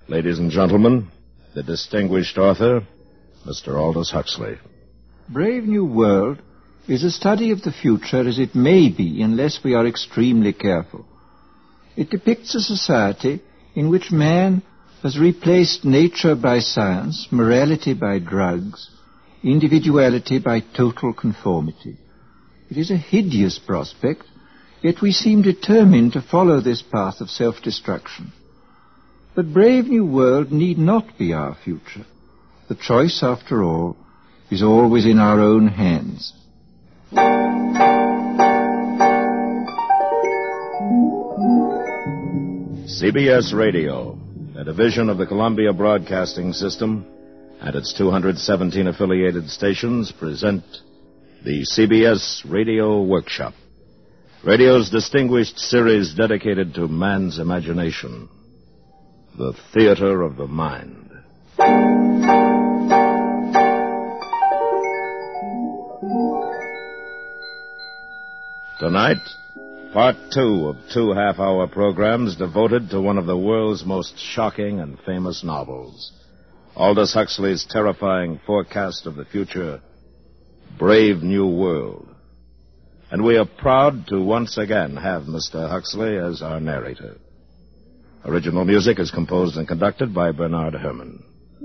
Ladies and gentlemen, the distinguished author, Mr. Aldous Huxley. Brave New World is a study of the future as it may be unless we are extremely careful. It depicts a society in which man has replaced nature by science, morality by drugs, individuality by total conformity. It is a hideous prospect, yet we seem determined to follow this path of self-destruction. But Brave New World need not be our future. The choice, after all, is always in our own hands. CBS Radio, a division of the Columbia Broadcasting System, and its 217 affiliated stations present the CBS Radio Workshop, radio's distinguished series dedicated to man's imagination, the theater of the mind. Tonight, part 2 of 2 half-hour programs devoted to one of the world's most shocking and famous novels, Aldous Huxley's terrifying forecast of the future, Brave New World. And we are proud to once again have Mr. Huxley as our narrator. Original music is composed and conducted by Bernard Herrmann.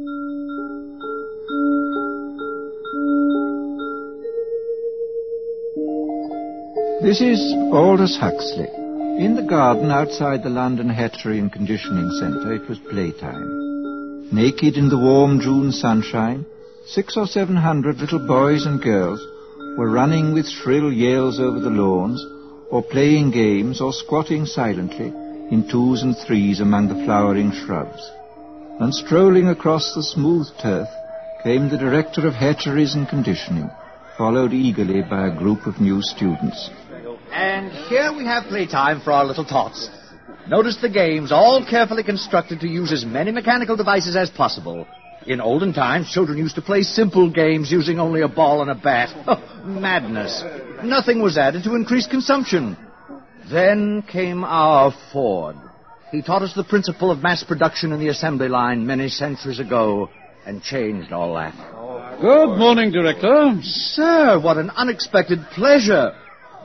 This is Aldous Huxley. In the garden outside the London Hatchery and Conditioning Centre, it was playtime. Naked in the warm June sunshine, 600 or 700 little boys and girls were running with shrill yells over the lawns, or playing games, or squatting silently in 2s and 3s among the flowering shrubs. And strolling across the smooth turf came the director of hatcheries and conditioning, followed eagerly by a group of new students. And here we have playtime for our little tots. Notice the games, all carefully constructed to use as many mechanical devices as possible. In olden times, children used to play simple games using only a ball and a bat. Oh, madness. Nothing was added to increase consumption. Then came our Ford. He taught us the principle of mass production in the assembly line many centuries ago and changed all that. Good morning, Director. Sir, what an unexpected pleasure.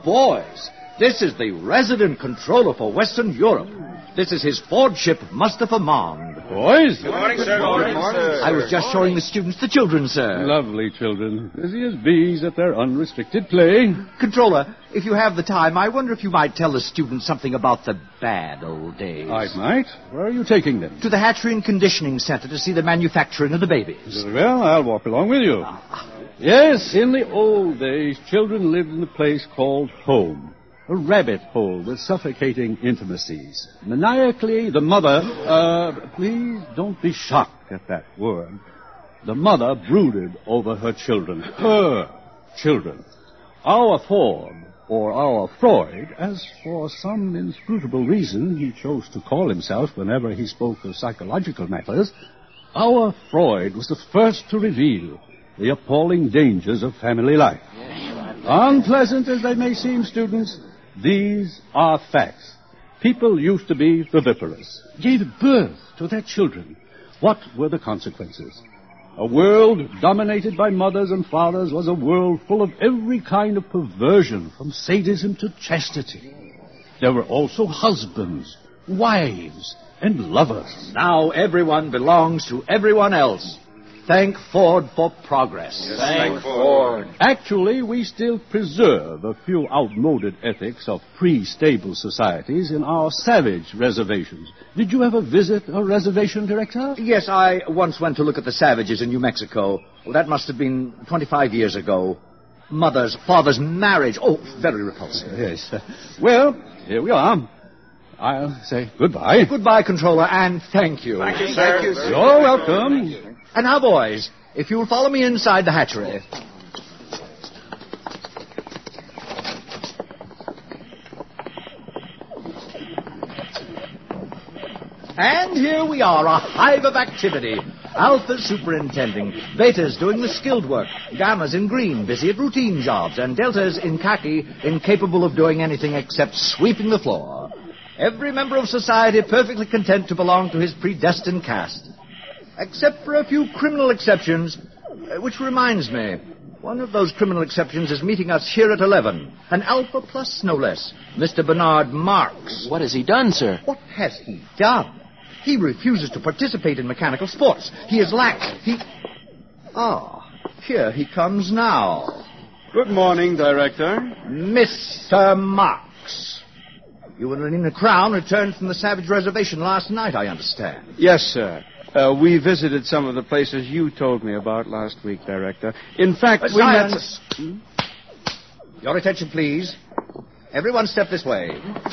Boys, this is the resident controller for Western Europe. This is his Ford ship, Mustafa Mond. Boys? Good morning, sir. Good morning, sir. I was just showing the students the children, sir. Lovely children. Busy as bees at their unrestricted play. Controller, if you have the time, I wonder if you might tell the students something about the bad old days. I might. Where are you taking them? To the Hatchery and Conditioning Center to see the manufacturing of the babies. Very well, I'll walk along with you. Yes, in the old days, children lived in a place called home. A rabbit hole with suffocating intimacies. Maniacally, the mother... please don't be shocked at that word. The mother brooded over her children. Her children. Our Ford, or our Freud, as for some inscrutable reason he chose to call himself whenever he spoke of psychological matters, our Freud was the first to reveal the appalling dangers of family life. Unpleasant as they may seem, students, these are facts. People used to be viviparous, gave birth to their children. What were the consequences? A world dominated by mothers and fathers was a world full of every kind of perversion, from sadism to chastity. There were also husbands, wives, and lovers. Now everyone belongs to everyone else. Thank Ford for progress. Yes, thank Ford. Actually, we still preserve a few outmoded ethics of pre-stable societies in our savage reservations. Did you ever visit a reservation, Director? Yes, I once went to look at the savages in New Mexico. Well, that must have been 25 years ago. Mother's, father's marriage. Oh, very repulsive. Yes. Well, here we are. I'll say goodbye. Goodbye, Controller, and thank you. Thank you, sir. Thank you, sir. You're welcome. And now, boys, if you'll follow me inside the hatchery. And here we are, a hive of activity. Alpha's superintending, Beta's doing the skilled work, Gamma's in green, busy at routine jobs, and Delta's in khaki, incapable of doing anything except sweeping the floor. Every member of society perfectly content to belong to his predestined caste. Except for a few criminal exceptions, which reminds me, one of those criminal exceptions is meeting us here at 11. An Alpha Plus, no less. Mr. Bernard Marx. What has he done, sir? What has he done? He refuses to participate in mechanical sports. He is lax. Here he comes now. Good morning, Director. Mr. Marx. You and Lenina Crown returned from the Savage Reservation last night, I understand. Yes, sir. We visited some of the places you told me about last week, Director. In fact, we met... Silence. Your attention, please. Everyone step this way.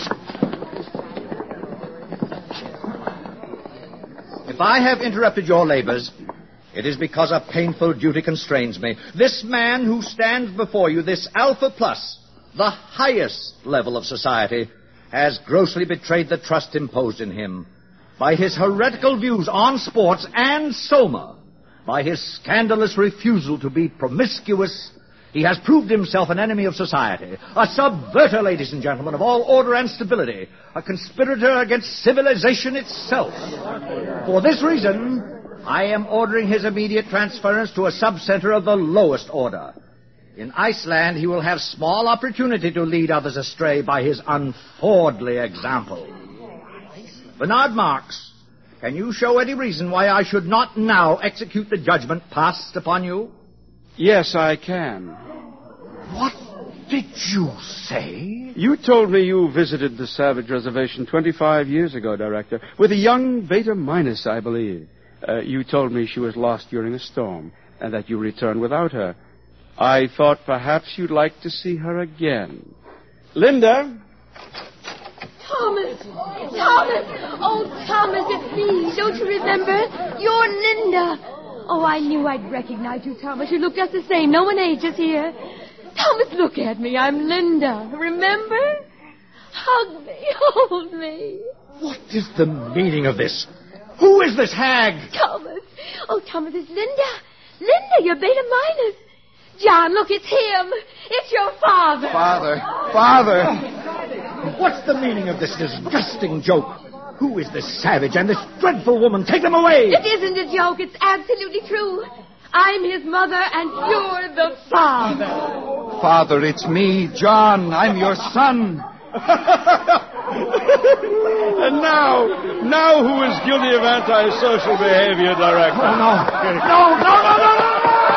If I have interrupted your labors, it is because a painful duty constrains me. This man who stands before you, this Alpha Plus, the highest level of society, has grossly betrayed the trust imposed in him by his heretical views on sports and Soma, by his scandalous refusal to be promiscuous. He has proved himself an enemy of society, a subverter, ladies and gentlemen, of all order and stability, a conspirator against civilization itself. For this reason, I am ordering his immediate transference to a sub-center of the lowest order. In Iceland, he will have small opportunity to lead others astray by his unfordly example. Bernard Marx, can you show any reason why I should not now execute the judgment passed upon you? Yes, I can. What did you say? You told me you visited the Savage Reservation 25 years ago, Director, with a young Beta Minus, I believe. You told me she was lost during a storm, and that you returned without her. I thought perhaps you'd like to see her again. Linda? Thomas! Oh, Thomas, it's me. Don't you remember? You're Linda. Oh, I knew I'd recognize you, Thomas. You look just the same. No one ages here. Thomas, look at me. I'm Linda. Remember? Hug me. Hold me. What is the meaning of this? Who is this hag? Thomas. Oh, Thomas, it's Linda. Linda, you're Beta Minus. John, look, it's him. It's your father. Father! What's the meaning of this disgusting joke? Who is this savage and this dreadful woman? Take them away! It isn't a joke. It's absolutely true. I'm his mother, and you're the father. Father, it's me, John. I'm your son. And now who is guilty of antisocial behavior, Director? No.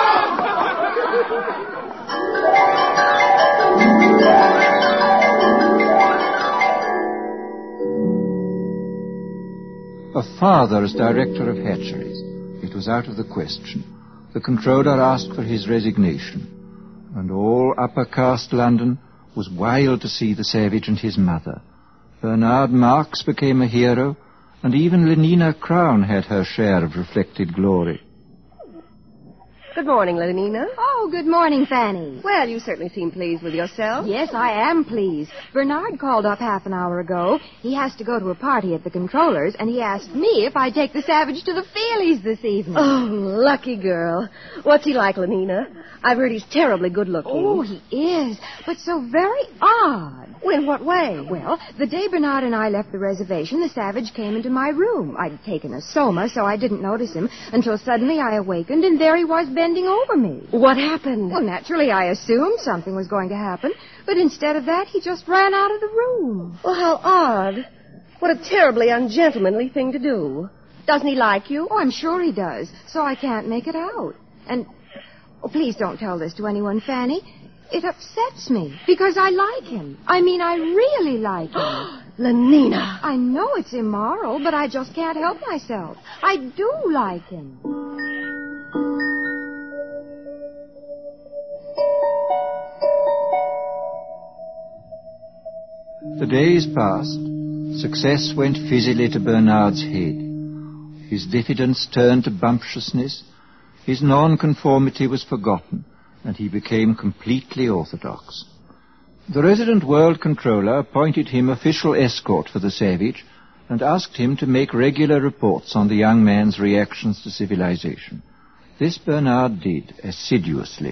A father as director of hatcheries. It was out of the question. The controller asked for his resignation. And all upper caste London was wild to see the savage and his mother. Bernard Marx became a hero, and even Lenina Crown had her share of reflected glory. Good morning, Lenina. Oh, good morning, Fanny. Well, you certainly seem pleased with yourself. Yes, I am pleased. Bernard called up half an hour ago. He has to go to a party at the controller's, and he asked me if I'd take the savage to the Feelies this evening. Oh, lucky girl. What's he like, Lenina? I've heard he's terribly good-looking. Oh, he is, but so very odd. In what way? Well, the day Bernard and I left the reservation, the savage came into my room. I'd taken a Soma, so I didn't notice him until suddenly I awakened, and there he was bending over me. What happened? Well, naturally, I assumed something was going to happen, but instead of that, he just ran out of the room. Well, how odd. What a terribly ungentlemanly thing to do. Doesn't he like you? Oh, I'm sure he does, so I can't make it out. And, oh, please don't tell this to anyone, Fanny. It upsets me, because I like him. I mean, I really like him. Lenina. I know it's immoral, but I just can't help myself. I do like him. The days passed. Success went fizzily to Bernard's head. His diffidence turned to bumptiousness. His nonconformity was forgotten, and he became completely orthodox. The resident world controller appointed him official escort for the savage and asked him to make regular reports on the young man's reactions to civilization. This Bernard did assiduously.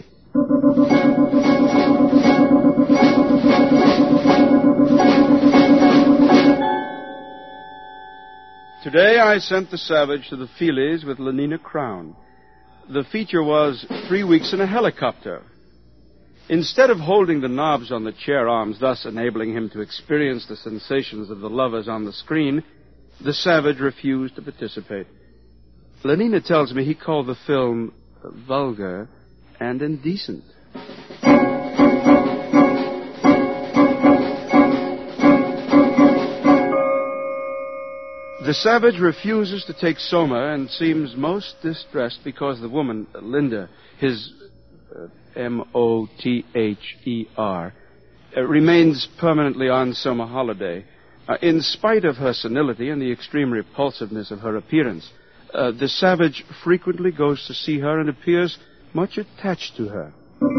Today I sent the Savage to the Feelies with Lenina Crown. The feature was 3 weeks in a helicopter. Instead of holding the knobs on the chair arms, thus enabling him to experience the sensations of the lovers on the screen, the Savage refused to participate. Lenina tells me he called the film vulgar and indecent. The Savage refuses to take Soma and seems most distressed because the woman, Linda, his Mother, remains permanently on summer holiday. In spite of her senility and the extreme repulsiveness of her appearance, the Savage frequently goes to see her and appears much attached to her.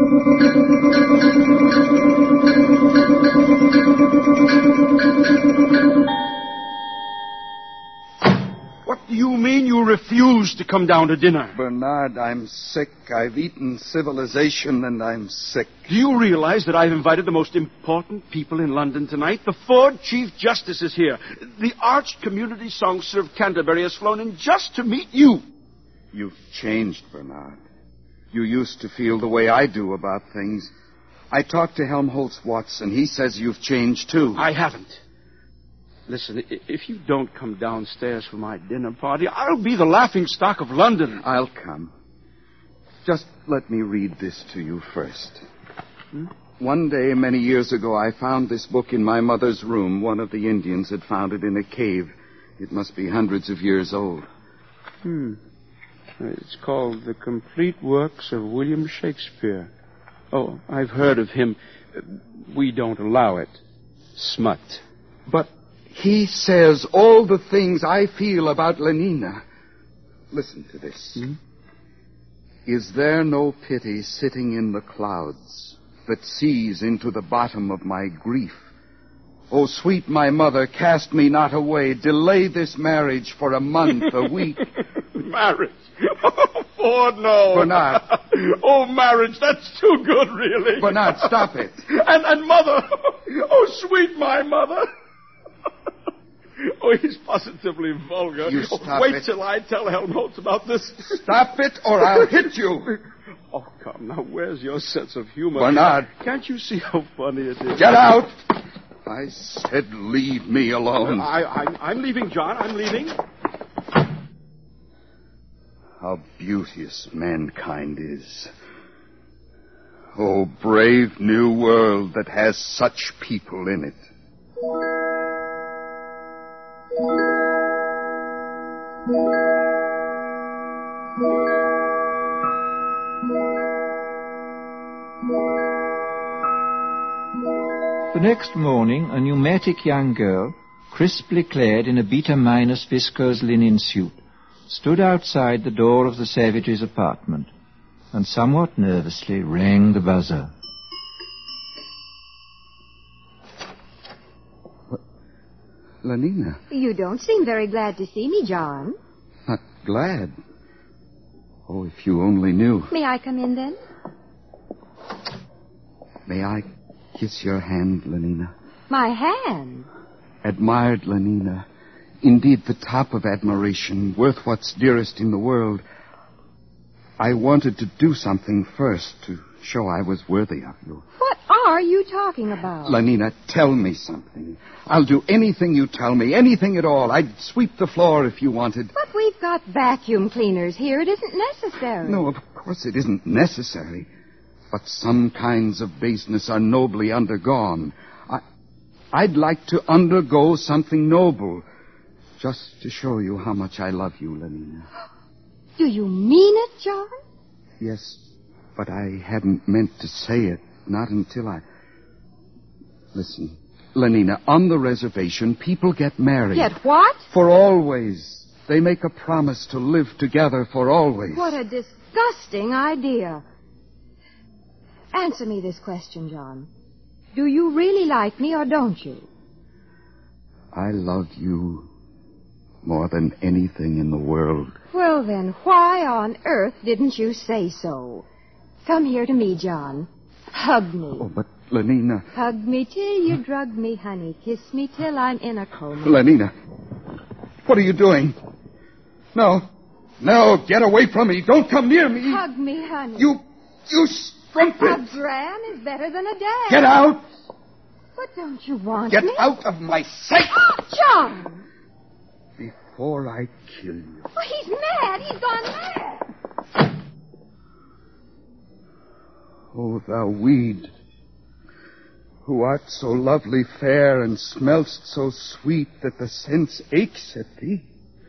What do you mean you refuse to come down to dinner? Bernard, I'm sick. I've eaten civilization and I'm sick. Do you realize that I've invited the most important people in London tonight? The Ford Chief Justice is here. The arch community songster of Canterbury has flown in just to meet you. You've changed, Bernard. You used to feel the way I do about things. I talked to Helmholtz Watson. He says you've changed, too. I haven't. Listen, if you don't come downstairs for my dinner party, I'll be the laughingstock of London. I'll come. Just let me read this to you first. One day, many years ago, I found this book in my mother's room. One of the Indians had found it in a cave. It must be hundreds of years old. It's called The Complete Works of William Shakespeare. Oh, I've heard of him. We don't allow it. Smut. But he says all the things I feel about Lenina. Listen to this. Is there no pity sitting in the clouds that sees into the bottom of my grief? Oh, sweet my mother, cast me not away. Delay this marriage for a month, a week. Marriage? Oh, no. Bernard. Oh, marriage, that's too good, really. Bernard, stop it. And mother. Oh, sweet my mother. Oh, he's positively vulgar. You stop Wait it. till I tell Helmholtz about this. Stop it, or I'll hit you. Oh, come, now, where's your sense of humor? Bernard. Can't you see how funny it is? Get out. I said leave me alone. I'm leaving, John. I'm leaving. How beauteous mankind is. Oh, brave new world that has such people in it. The next morning, a pneumatic young girl, crisply clad in a beta-minus viscose linen suit, stood outside the door of the Savage's apartment and somewhat nervously rang the buzzer. Lenina. You don't seem very glad to see me, John. Not glad. Oh, if you only knew. May I come in, then? May I kiss your hand, Lenina? My hand? Admired, Lenina. Indeed, the top of admiration, worth what's dearest in the world. I wanted to do something first to show I was worthy of you. What are you talking about? Lenina, tell me something. I'll do anything you tell me, anything at all. I'd sweep the floor if you wanted. But we've got vacuum cleaners here. It isn't necessary. No, of course it isn't necessary. But some kinds of baseness are nobly undergone. I'd like to undergo something noble, just to show you how much I love you, Lenina. Do you mean it, John? Yes, but I hadn't meant to say it, not until I... Listen, Lenina, on the reservation, people get married. Get what? For always. They make a promise to live together for always. What a disgusting idea. Answer me this question, John. Do you really like me or don't you? I love you more than anything in the world. Well, then, why on earth didn't you say so? Come here to me, John. Hug me. Oh, but Lenina... Hug me till you drug me, honey. Kiss me till I'm in a coma. Lenina. What are you doing? No. No, get away from me. Don't come near me. Hug me, honey. You strumpet. A gran is better than a dad. Get out. But don't you want Get me? out of my sight. John! Before I kill you. Oh, he's mad. He's gone mad. Oh, thou weed, who art so lovely fair and smell'st so sweet that the sense aches at thee.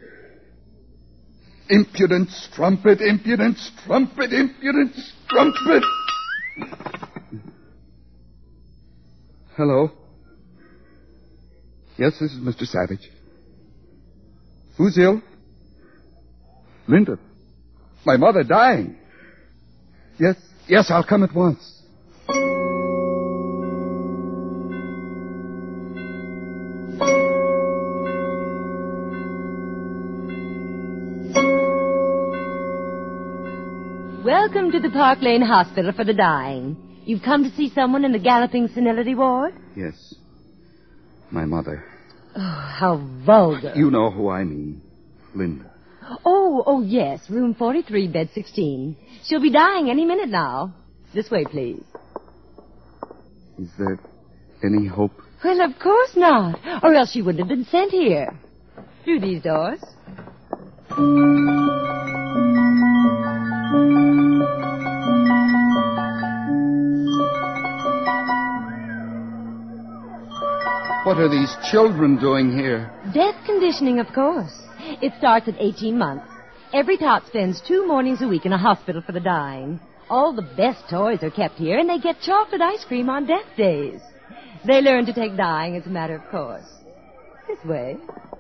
Impudent strumpet, impudent strumpet, impudent strumpet. Hello? Yes, this is Mr. Savage. Who's ill? Linda. My mother dying. Yes, I'll come at once. Welcome to the Park Lane Hospital for the Dying. You've come to see someone in the galloping senility ward? Yes. My mother. Oh, how vulgar. You know who I mean. Linda. Oh, yes. Room 43, bed 16. She'll be dying any minute now. This way, please. Is there any hope? Well, of course not. Or else she wouldn't have been sent here. Through these doors. What are these children doing here? Death conditioning, of course. It starts at 18 months. Every tot spends 2 mornings a week in a hospital for the dying. All the best toys are kept here, and they get chocolate ice cream on death days. They learn to take dying as a matter of course. This way.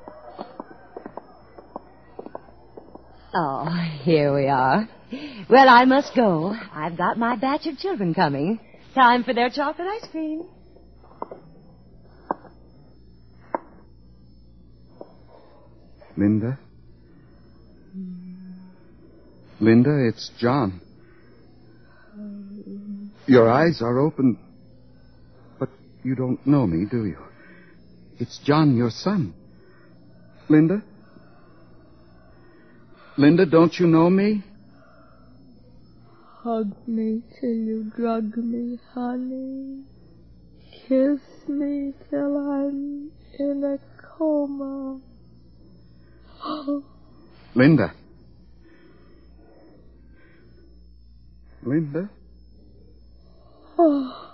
Oh, here we are. Well, I must go. I've got my batch of children coming. Time for their chocolate ice cream. Linda? Linda, it's John. Your eyes are open, but you don't know me, do you? It's John, your son. Linda? Linda, don't you know me? Hug me till you drug me, honey. Kiss me till I'm in a coma. Linda. Linda? Oh.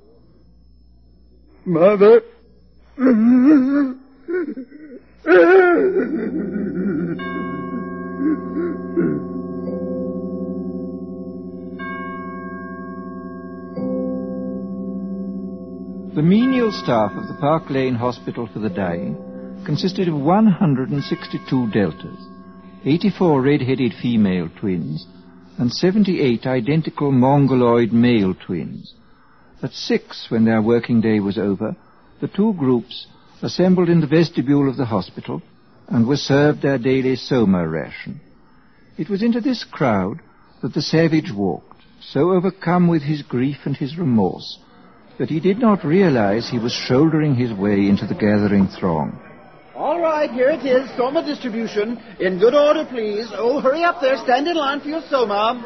Mother. The menial staff of the Park Lane Hospital for the Dying consisted of 162 deltas, 84 red-headed female twins, and 78 identical mongoloid male twins. At 6, when their working day was over, the 2 groups assembled in the vestibule of the hospital and were served their daily soma ration. It was into this crowd that the savage walked, so overcome with his grief and his remorse that he did not realize he was shouldering his way into the gathering throng. All right, here it is, soma distribution. In good order, please. Oh, hurry up there. Stand in line for your soma.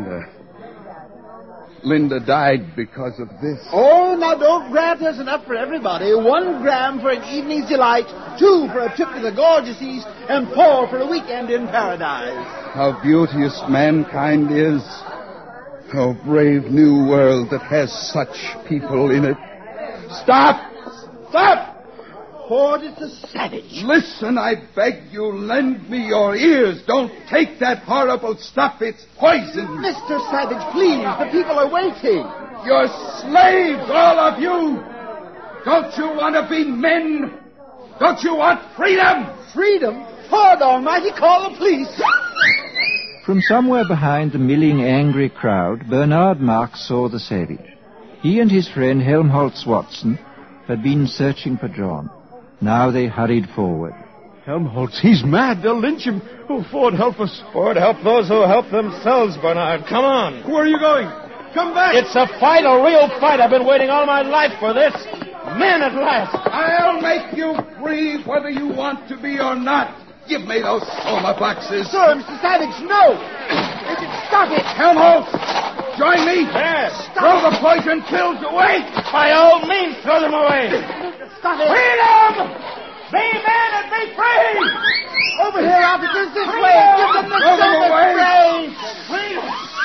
Linda died because of this. Oh, now don't grant there's enough for everybody. 1 gram for an evening's delight, 2 for a trip to the gorgeous East, and 4 for a weekend in paradise. How beauteous mankind is. Oh, brave new world that has such people in it. Stop! Stop! Ford is a savage. Listen, I beg you, lend me your ears. Don't take that horrible stuff. It's poison. Mr. Savage, please. The people are waiting. You're slaves, all of you. Don't you want to be men? Don't you want freedom? Freedom? Ford Almighty, call the police. From somewhere behind the milling, angry crowd, Bernard Marx saw the savage. He and his friend Helmholtz Watson had been searching for John. Now they hurried forward. Helmholtz, he's mad. They'll lynch him. Oh, Ford, help us. Ford, help those who help themselves, Bernard. Come on. Where are you going? Come back. It's a fight, a real fight. I've been waiting all my life for this. Men at last. I'll make you free whether you want to be or not. Give me those soma boxes. Sir, Mr. Savage, no! Stop it! Helmholtz, join me. Yes. Throw the poison pills away. By all means, throw them away. Stop it! Freedom! Be men and be free! Over here, officers, this way! Give them the Throw them silver away. spray!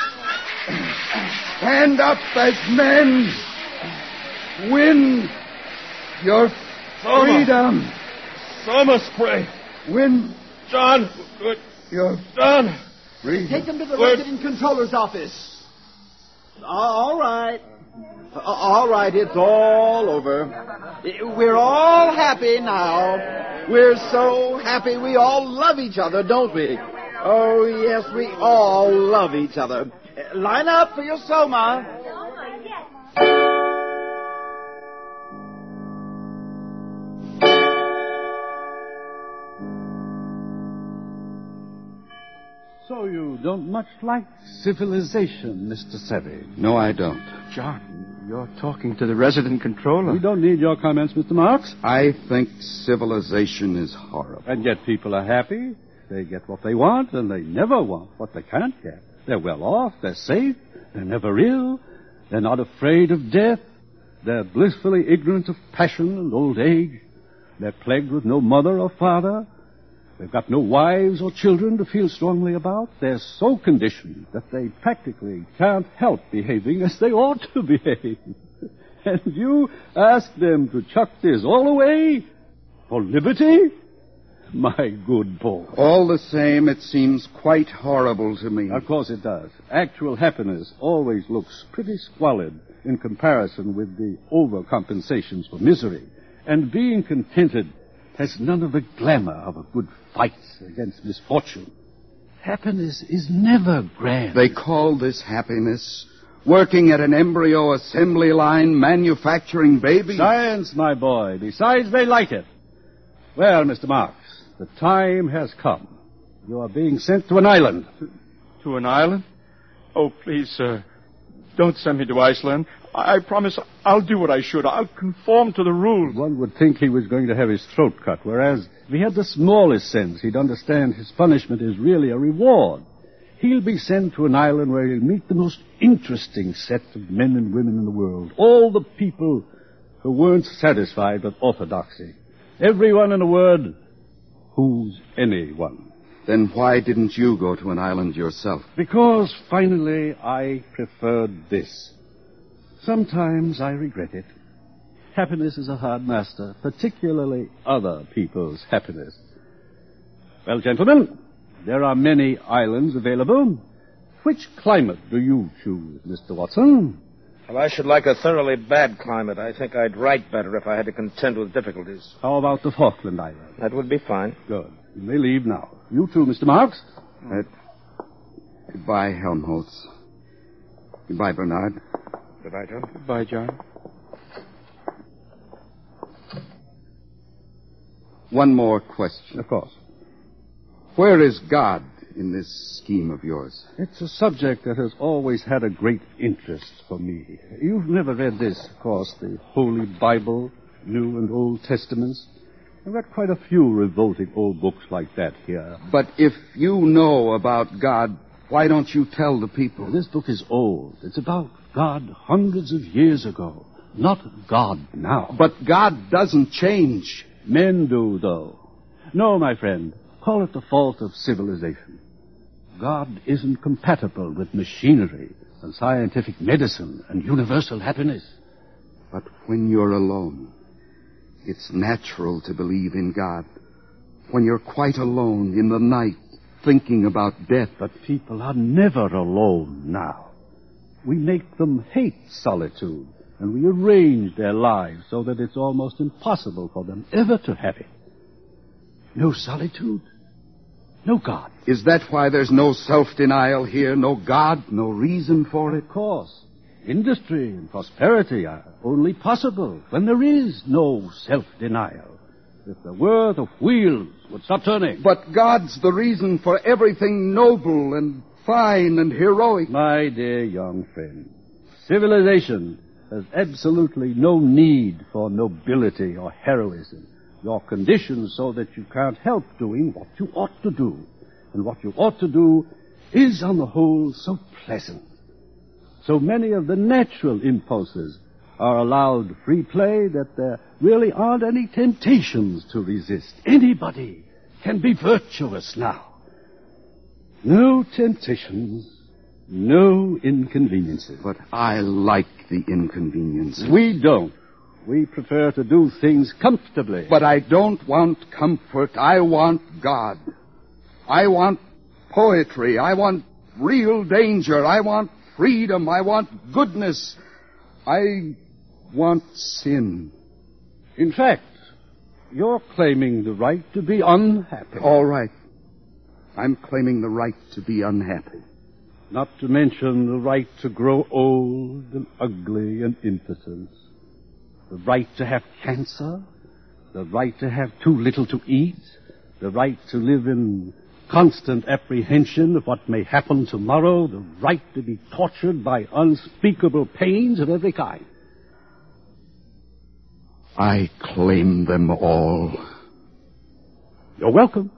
Stand up as men. Win your freedom. Soma spray. Win John. Good. your John. freedom. Take them to the resident controller's office. All right. All right, it's all over. We're all happy now. We're so happy we all love each other, don't we? Oh, yes, we all love each other. Line up for your soma. So you don't much like civilization, Mr. Savage? No, I don't. John, you're talking to the resident controller. We don't need your comments, Mr. Marks. I think civilization is horrible. And yet people are happy. They get what they want, and they never want what they can't get. They're well off, they're safe, they're never ill, they're not afraid of death, they're blissfully ignorant of passion and old age, they're plagued with no mother or father, they've got no wives or children to feel strongly about, they're so conditioned that they practically can't help behaving as they ought to behave. And you ask them to chuck this all away for liberty? My good boy. All the same, it seems quite horrible to me. Of course it does. Actual happiness always looks pretty squalid in comparison with the overcompensations for misery. And being contented has none of the glamour of a good fight against misfortune. Happiness is never grand. They call this happiness. Working at an embryo assembly line, manufacturing babies. Science, my boy. Besides, they like it. Well, Mr. Marks, the time has come. You are being sent to an island. To an island? Oh, please, sir. Don't send me to Iceland. I promise I'll do what I should. I'll conform to the rules. One would think he was going to have his throat cut, whereas if he had the smallest sense, he'd understand his punishment is really a reward. He'll be sent to an island where he'll meet the most interesting set of men and women in the world. All the people who weren't satisfied with orthodoxy. Everyone, in a word, who's anyone. Then why didn't you go to an island yourself? Because, finally, I preferred this. Sometimes I regret it. Happiness is a hard master, particularly other people's happiness. Well, gentlemen, there are many islands available. Which climate do you choose, Mr. Watson? Well, I should like a thoroughly bad climate. I think I'd write better if I had to contend with difficulties. How about the Falkland Islands? That would be fine. Good. You may leave now. You too, Mr. Marks. Goodbye, Helmholtz. Goodbye, Bernard. Goodbye, John. Goodbye, John. One more question. Of course. Where is God in this scheme of yours? It's a subject that has always had a great interest for me. You've never read this, of course, the Holy Bible, New and Old Testaments. I've got quite a few revolting old books like that here. But if you know about God, why don't you tell the people? This book is old. It's about God hundreds of years ago, not God now. But God doesn't change. Men do, though. No, my friend, call it the fault of civilization. God isn't compatible with machinery and scientific medicine and universal happiness. But when you're alone, it's natural to believe in God. When you're quite alone in the night, thinking about death. But people are never alone now. We make them hate solitude, and we arrange their lives so that it's almost impossible for them ever to have it. No solitude, no God. Is that why there's no self-denial here? No God, no reason for it? Of course. Industry and prosperity are only possible when there is no self-denial. If there were, the wheels would stop turning. But God's the reason for everything noble and fine and heroic. My dear young friend, civilization has absolutely no need for nobility or heroism. your condition so that you can't help doing what you ought to do. And what you ought to do is, on the whole, so pleasant. So many of the natural impulses are allowed free play that there really aren't any temptations to resist. Anybody can be virtuous now. No temptations, no inconveniences. But I like the inconveniences. We don't. We prefer to do things comfortably. But I don't want comfort. I want God. I want poetry. I want real danger. I want freedom. I want goodness. I want sin. In fact, you're claiming the right to be unhappy. All right. I'm claiming the right to be unhappy. Not to mention the right to grow old and ugly and impotent. The right to have cancer. The right to have too little to eat. The right to live in constant apprehension of what may happen tomorrow. The right to be tortured by unspeakable pains of every kind. I claim them all. You're welcome.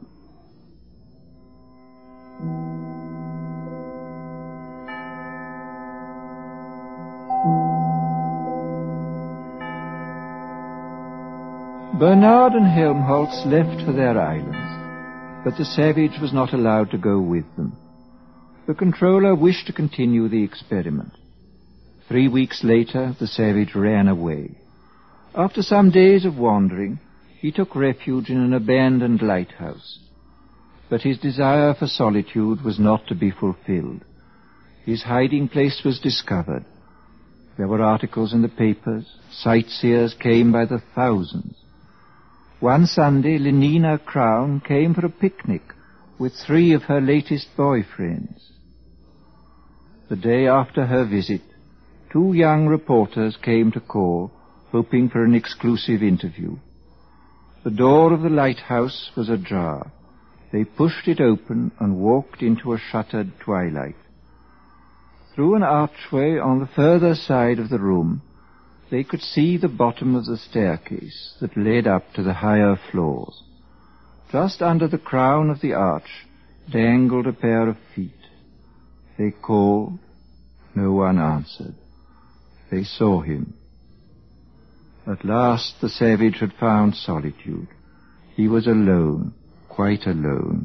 Bernard and Helmholtz left for their islands, but the savage was not allowed to go with them. The controller wished to continue the experiment. 3 weeks later, the savage ran away. After some days of wandering, he took refuge in an abandoned lighthouse. But his desire for solitude was not to be fulfilled. His hiding place was discovered. There were articles in the papers. Sightseers came by the thousands. One Sunday, Lenina Crown came for a picnic with 3 of her latest boyfriends. The day after her visit, 2 young reporters came to call, hoping for an exclusive interview. The door of the lighthouse was ajar. They pushed it open and walked into a shuttered twilight. Through an archway on the further side of the room, they could see the bottom of the staircase that led up to the higher floors. Just under the crown of the arch dangled a pair of feet. They called. No one answered. They saw him. At last the savage had found solitude. He was alone, quite alone.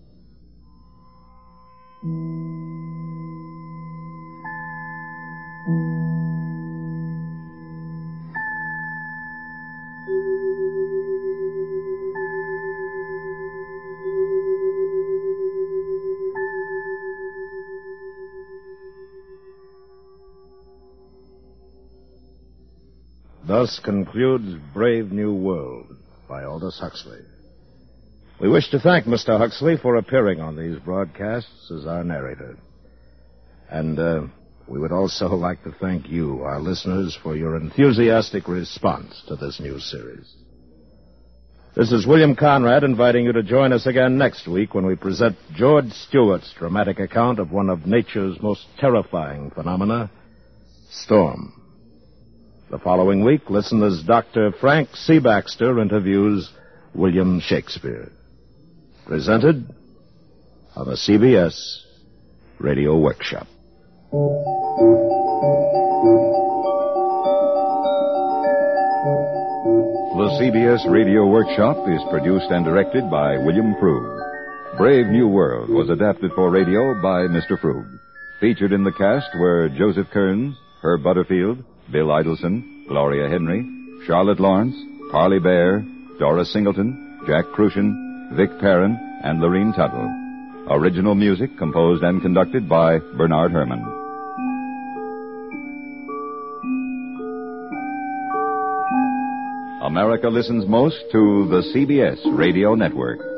Thus concludes Brave New World by Aldous Huxley. We wish to thank Mr. Huxley for appearing on these broadcasts as our narrator. And we would also like to thank you, our listeners, for your enthusiastic response to this new series. This is William Conrad inviting you to join us again next week when we present George Stewart's dramatic account of one of nature's most terrifying phenomena, storm. The following week, listen as Dr. Frank C. Baxter interviews William Shakespeare. Presented on the CBS Radio Workshop. The CBS Radio Workshop is produced and directed by William Froug. Brave New World was adapted for radio by Mr. Froug. Featured in the cast were Joseph Kearns, Herb Butterfield, Bill Idelson, Gloria Henry, Charlotte Lawrence, Parley Bear, Dora Singleton, Jack Crucian, Vic Perrin, and Lorene Tuttle. Original music composed and conducted by Bernard Herrmann. America listens most to the CBS Radio Network.